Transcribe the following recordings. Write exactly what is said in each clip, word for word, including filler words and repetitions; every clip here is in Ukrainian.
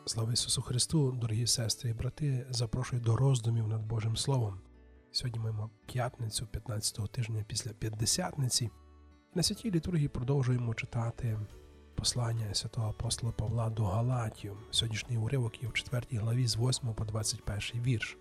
Слава Ісусу Христу, дорогі сестри і брати, запрошую до роздумів над Божим Словом. Сьогодні маємо п'ятницю, п'ятнадцятого тижня після П'ятдесятниці. На святій літургії продовжуємо читати послання святого апостола Павла до Галатів. Сьогоднішній уривок є в четвертій главі з восьмого по двадцять перший вірш.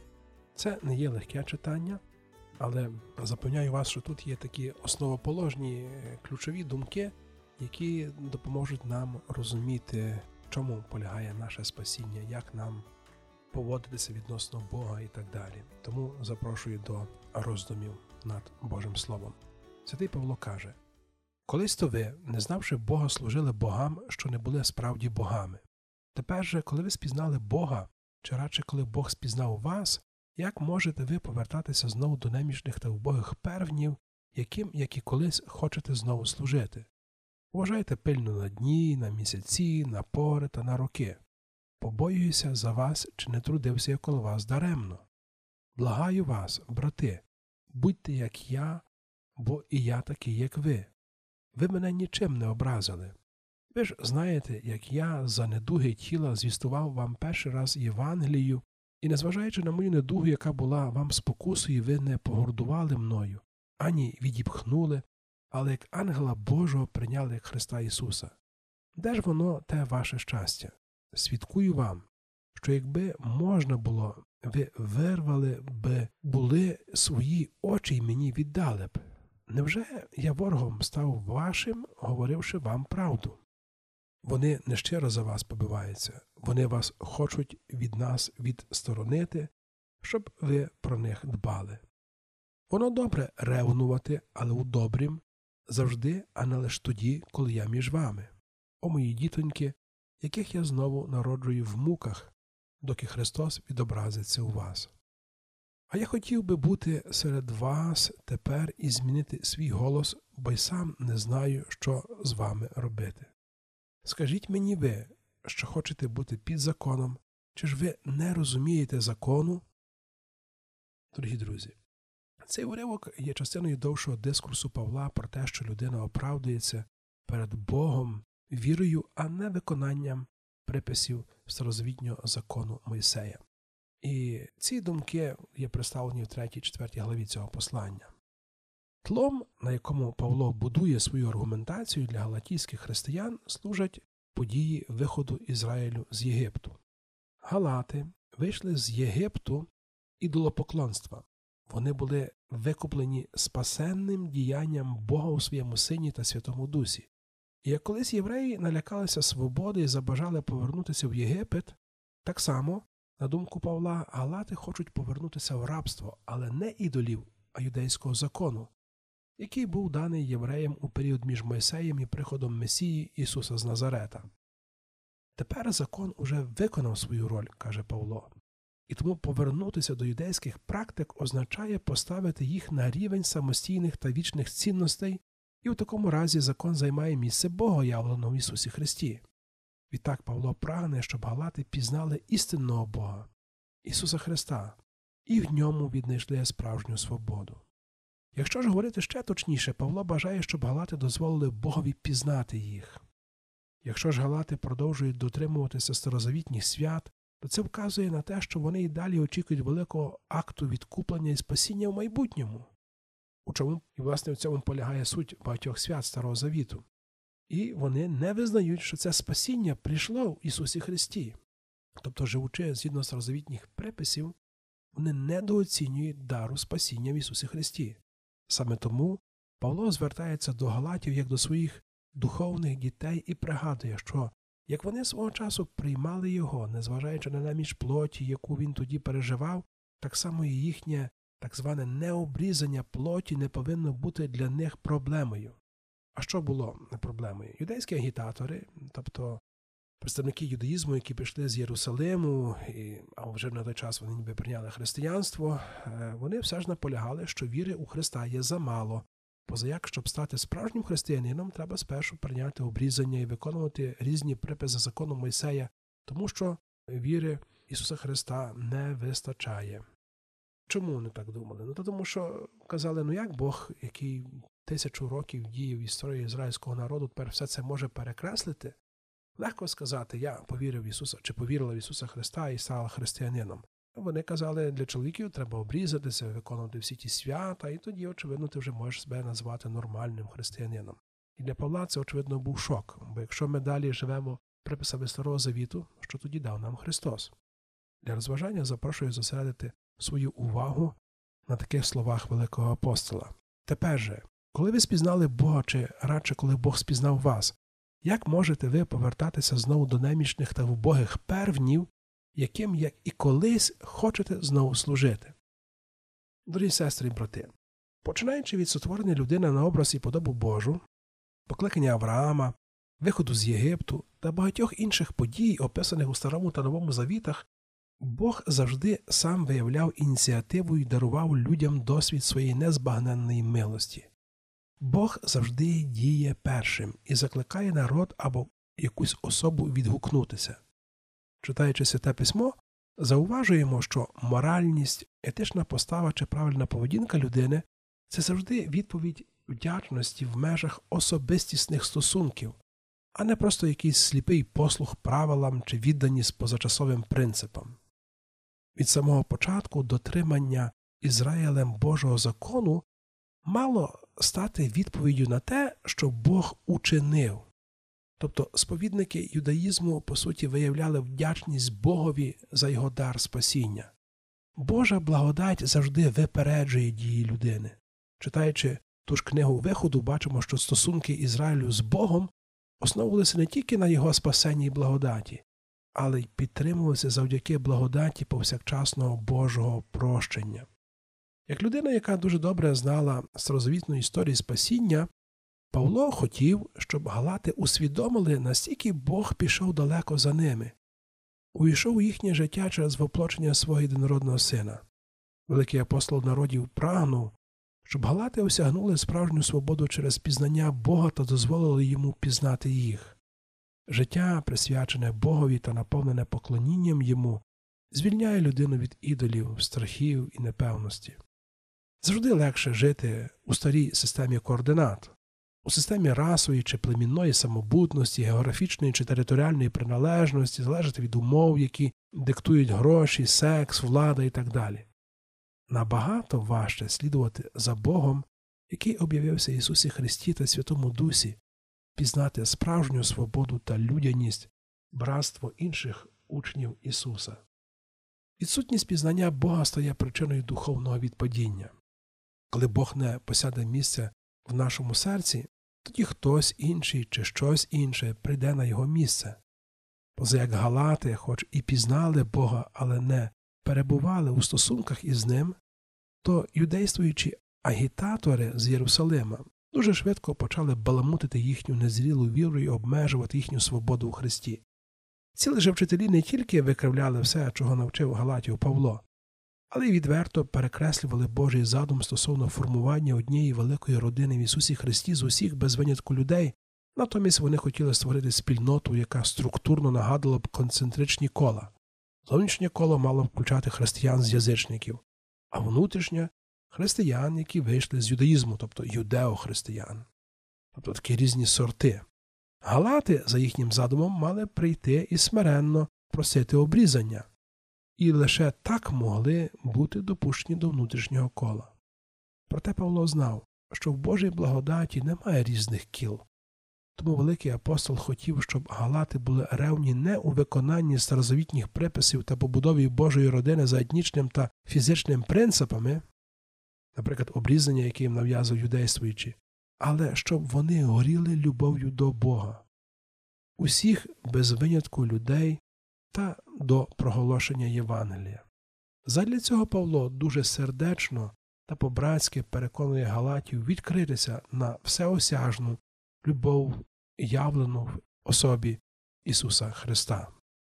Це не є легке читання, але запевняю вас, що тут є такі основоположні ключові думки, які допоможуть нам розуміти, в чому полягає наше спасіння, як нам поводитися відносно Бога і так далі. Тому запрошую до роздумів над Божим Словом. Святий Павло каже: «Колись то ви, не знавши Бога, служили богам, що не були справді богами. Тепер же, коли ви спізнали Бога, чи радше коли Бог спізнав вас, як можете ви повертатися знову до немічних та убогих первнів, яким, як і колись, хочете знову служити? Вважайте пильно на дні, на місяці, на пори та на роки. Побоююся за вас, чи не трудився я коло вас даремно. Благаю вас, брати, будьте як я, бо і я такий, як ви. Ви мене нічим не образили. Ви ж знаєте, як я за недуги тіла звістував вам перший раз Євангелію, і, незважаючи на мою недугу, яка була вам спокусою, ви не погордували мною, ані відіпхнули, але як ангела Божого прийняли як Христа Ісуса. Де ж воно, те ваше щастя? Свідкую вам, що якби можна було, ви вирвали би були свої очі й мені віддали б. Невже я ворогом став вашим, говоривши вам правду? Вони нещиро за вас побиваються, вони вас хочуть від нас відсторонити, щоб ви про них дбали. Воно добре ревнувати, але у добрім, завжди, а не лише тоді, коли я між вами. О мої дітоньки, яких я знову народжую в муках, доки Христос відобразиться у вас. А я хотів би бути серед вас тепер і змінити свій голос, бо й сам не знаю, що з вами робити. Скажіть мені ви, що хочете бути під законом, чи ж ви не розумієте закону? Дорогі друзі, цей уривок є частиною довшого дискурсу Павла про те, що людина оправдується перед Богом вірою, а не виконанням приписів старозавітнього закону Мойсея. І ці думки є представлені в третій-четвертій главі цього послання. Тлом, на якому Павло будує свою аргументацію для галатійських християн, служать події виходу Ізраїлю з Єгипту. Галати вийшли з Єгипту ідолопоклонства. Вони були викуплені спасенним діянням Бога у своєму Сині та Святому Дусі. І як колись євреї налякалися свободи і забажали повернутися в Єгипет, так само, на думку Павла, галати хочуть повернутися в рабство, але не ідолів, а юдейського закону, який був даний євреям у період між Мойсеєм і приходом Месії Ісуса з Назарета. Тепер закон уже виконав свою роль, каже Павло. І тому повернутися до юдейських практик означає поставити їх на рівень самостійних та вічних цінностей, і в такому разі закон займає місце Бога, явленого в Ісусі Христі. Відтак Павло прагне, щоб галати пізнали істинного Бога, Ісуса Христа, і в ньому віднайшли справжню свободу. Якщо ж говорити ще точніше, Павло бажає, щоб галати дозволили Богові пізнати їх. Якщо ж галати продовжують дотримуватися старозавітніх свят, то це вказує на те, що вони й далі очікують великого акту відкуплення і спасіння в майбутньому. У чому, і власне в цьому полягає суть багатьох свят Старого Завіту. І вони не визнають, що це спасіння прийшло в Ісусі Христі. Тобто, живучи згідно старозавітніх приписів, вони недооцінюють дару спасіння в Ісусі Христі. Саме тому Павло звертається до галатів як до своїх духовних дітей і пригадує, що як вони свого часу приймали його, незважаючи на неміч плоті, яку він тоді переживав, так само і їхнє так зване необрізання плоті не повинно бути для них проблемою. А що було проблемою? Юдейські агітатори, тобто представники юдаїзму, які прийшли з Єрусалиму, і, а вже на той час вони ніби прийняли християнство, вони все ж наполягали, що віри у Христа є замало. Позаяк, щоб стати справжнім християнином, треба спершу прийняти обрізання і виконувати різні приписи закону Мойсея, тому що віри Ісуса Христа не вистачає. Чому вони так думали? Ну, то тому що казали, ну як Бог, який тисячу років діє в історії ізраїльського народу, тепер все це може перекреслити? Легко сказати, я повірив в Ісуса, чи повірила в Ісуса Христа і стала християнином. Вони казали, для чоловіків треба обрізатися, виконувати всі ті свята, і тоді, очевидно, ти вже можеш себе назвати нормальним християнином. І для Павла це, очевидно, був шок, бо якщо ми далі живемо приписами Старого Завіту, що тоді дав нам Христос? Для розважання запрошую зосередити свою увагу на таких словах великого апостола. Тепер же, коли ви спізнали Бога, чи радше, коли Бог спізнав вас, як можете ви повертатися знову до немічних та вбогих первнів, яким, як і колись, хочете знову служити? Дорогі сестри і брати, починаючи від сотворення людини на образ і подобу Божу, покликання Авраама, виходу з Єгипту та багатьох інших подій, описаних у Старому та Новому Завітах, Бог завжди сам виявляв ініціативу і дарував людям досвід своєї незбагненної милості. Бог завжди діє першим і закликає народ або якусь особу відгукнутися. Читаючи Святе Письмо, зауважуємо, що моральність, етична постава чи правильна поведінка людини – це завжди відповідь вдячності в межах особистісних стосунків, а не просто якийсь сліпий послух правилам чи відданість позачасовим принципам. Від самого початку дотримання Ізраїлем Божого закону мало стати відповіддю на те, що Бог учинив. Тобто сповідники юдаїзму, по суті, виявляли вдячність Богові за його дар спасіння. Божа благодать завжди випереджує дії людини. Читаючи ту ж книгу Виходу, бачимо, що стосунки Ізраїлю з Богом основувалися не тільки на його спасенні і благодаті, але й підтримувалися завдяки благодаті повсякчасного Божого прощення. Як людина, яка дуже добре знала старозавітну історію спасіння, Павло хотів, щоб галати усвідомили, настільки Бог пішов далеко за ними, увійшов у їхнє життя через воплочення свого єдинородного сина. Великий апостол народів прагнув, щоб галати осягнули справжню свободу через пізнання Бога та дозволили йому пізнати їх. Життя, присвячене Богові та наповнене поклонінням йому, звільняє людину від ідолів, страхів і непевності. Завжди легше жити у старій системі координат, у системі расової чи племінної самобутності, географічної чи територіальної приналежності, залежати від умов, які диктують гроші, секс, влада і так далі. Набагато важче слідувати за Богом, який об'явився Ісусі Христі та Святому Дусі, пізнати справжню свободу та людяність, братство інших учнів Ісуса. Відсутність пізнання Бога стає причиною духовного відпадіння. Коли Бог не посяде місце в нашому серці, тоді хтось інший чи щось інше прийде на його місце. Поза як галати, хоч і пізнали Бога, але не перебували у стосунках із Ним, то юдействуючі агітатори з Єрусалима дуже швидко почали баламутити їхню незрілу віру і обмежувати їхню свободу у Христі. Ці лжевчителі не тільки викривляли все, чого навчив Галатів Павло, але й відверто перекреслювали Божий задум стосовно формування однієї великої родини в Ісусі Христі з усіх без винятку людей. Натомість вони хотіли створити спільноту, яка структурно нагадувала б концентричні кола. Зовнішнє коло мало включати християн з язичників, а внутрішнє – християн, які вийшли з юдаїзму, тобто юдеохристиян. Тобто такі різні сорти. Галати, за їхнім задумом, мали прийти і смиренно просити обрізання. І лише так могли бути допущені до внутрішнього кола. Проте Павло знав, що в Божій благодаті немає різних кіл. Тому великий апостол хотів, щоб галати були ревні не у виконанні старозавітніх приписів та побудові Божої родини за етнічним та фізичним принципами, наприклад, обрізання, яке їм нав'язують юдействуючі, але щоб вони горіли любов'ю до Бога, усіх без винятку людей та до проголошення Євангелія. Задля цього Павло дуже сердечно та по-братськи переконує галатів відкритися на всеосяжну любов, явлену в особі Ісуса Христа.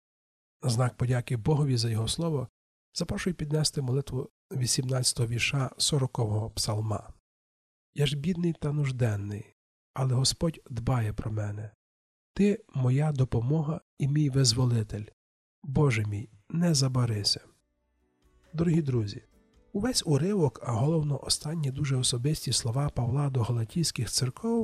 На знак подяки Богові за Його слово запрошую піднести молитву вісімнадцятого вірша сорокового псалма. «Я ж бідний та нужденний, але Господь дбає про мене. Ти – моя допомога і мій визволитель. Боже мій, не забарися». Дорогі друзі, увесь уривок, а головно останні дуже особисті слова Павла до галатійських церков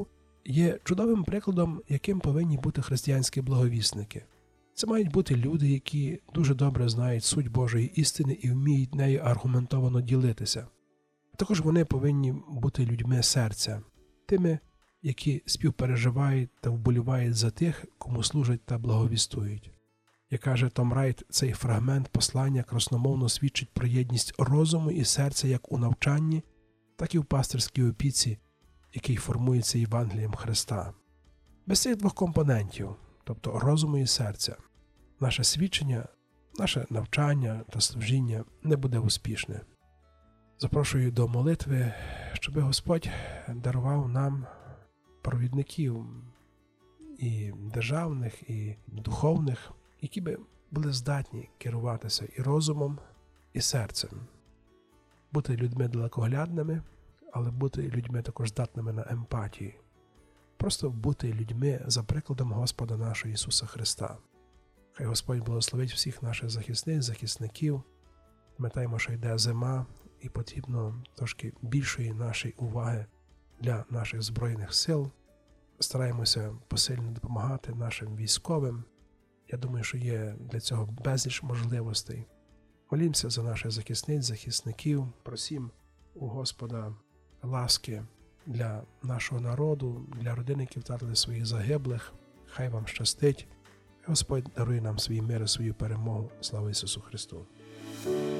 є чудовим прикладом, яким повинні бути християнські благовісники. Це мають бути люди, які дуже добре знають суть Божої істини і вміють нею аргументовано ділитися. Також вони повинні бути людьми серця, тими, які співпереживають та вболівають за тих, кому служать та благовістують. Як каже Том Райт, цей фрагмент послання красномовно свідчить про єдність розуму і серця як у навчанні, так і в пастирській опіці, який формується Євангелієм Христа. Без цих двох компонентів, тобто розуму і серця, наше свідчення, наше навчання та служіння не буде успішне. Запрошую до молитви, щоб Господь дарував нам провідників і державних, і духовних, які би були здатні керуватися і розумом, і серцем. Бути людьми далекоглядними, але бути людьми також здатними на емпатію. Просто бути людьми за прикладом Господа нашого Ісуса Христа. Хай Господь благословить всіх наших захисниць, захисників. Пам'ятаємо, що йде зима, і потрібно трошки більшої нашої уваги для наших Збройних сил. Стараємося посильно допомагати нашим військовим. Я думаю, що є для цього безліч можливостей. Молімося за наших захисниць, захисників. Просім у Господа ласки для нашого народу, для родин, які втратили своїх загиблих. Хай вам щастить. Господь дарує нам свій мир і свою перемогу. Слава Ісусу Христу!